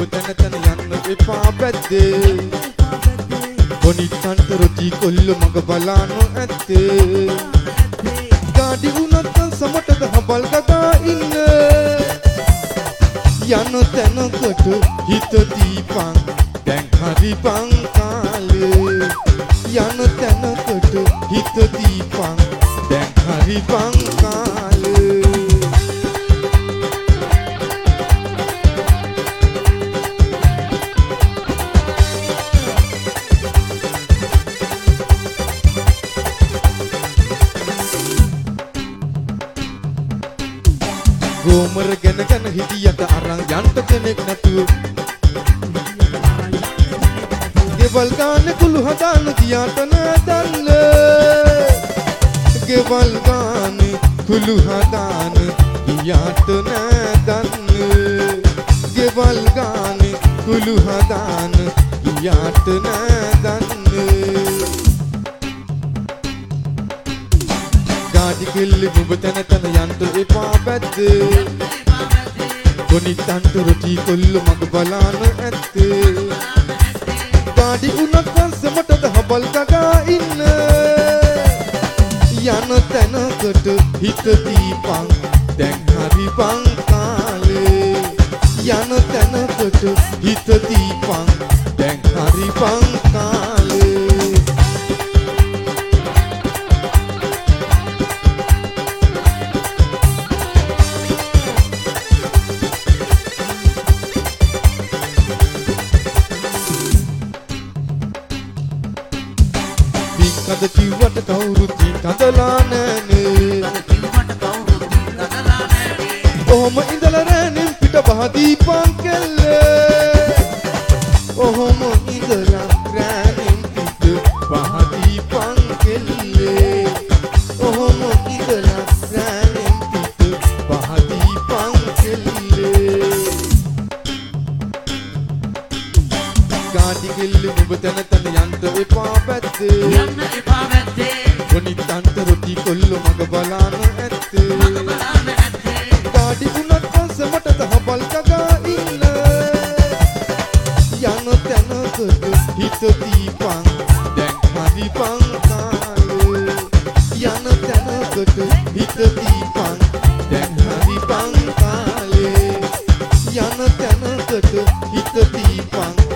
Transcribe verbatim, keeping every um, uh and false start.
තැන තැන යන්න එපා බැද්දේ කොනිටන්ට රොටි කොල්ල මග බලානො ඇත්තේ ගාඩි වුණත් සමටද හබල් ගගා ඉන්න යන තැනකට හිත දීපන් දැන් හරි පං කාලේ යන තැනකට හිත දීපන් දැන් හරි පං කාලේ ගෝමර ගැන ගැන හිටියට අරන් යන්ට කෙනෙක් නැතුව ගෙවල් ගාන කුළු හදාන ගියාට නෑදල්ල ගෙවල් ගාන කුළු හදාන ගියාට නෑදන්න ගෙවල් ගාන කුළු හදාන ගියාට නෑදන්න ගාඩි කෙල්ලි නුඹ තැන තැන යන්ට එපා බැද්දේ කොනිටන්ට රොටි කොල්ල මග බලාන ඇත්තේ ගාඩි උනත් සමටද හබල් ගගා ඉන්න යන තැනකට හිත දීපන් දැන් හරි පං කාලේ යන තැනකට හිත දීපන් දැන් හරි පං කාලේ කද කිව්වට කවුරුත් කඳලා නෑනේ ඔහොම ඉඳලා රෑනෙන් පිට බහදීපන් කෙල්ලේ ඔහොම ඉඳලා රෑනෙන් පිට බහදීපන් කෙල්ලේ ඔහොම ඉඳලා රෑනෙන් පිට බහදීපන් කෙල්ලේ ගාඩි කෙල්ලේ නුඹ තැන තැන යන්න එපා බැද්දේ යන්න එපා බැද්දේ කොනිටන්ට රොටි කොල්ල මග බලාන ඇත්තේ මග බලාන ඇත්තේ ගාඩි වුණත් සමටද හබල් ගගා ඉන්න යන තැනකට හිත දීපන් දැන් හරි පං කාලේ යන තැනකට හිත දීපන් දැන් හරි පං කාලේ යන තැනකට හිත දීපන්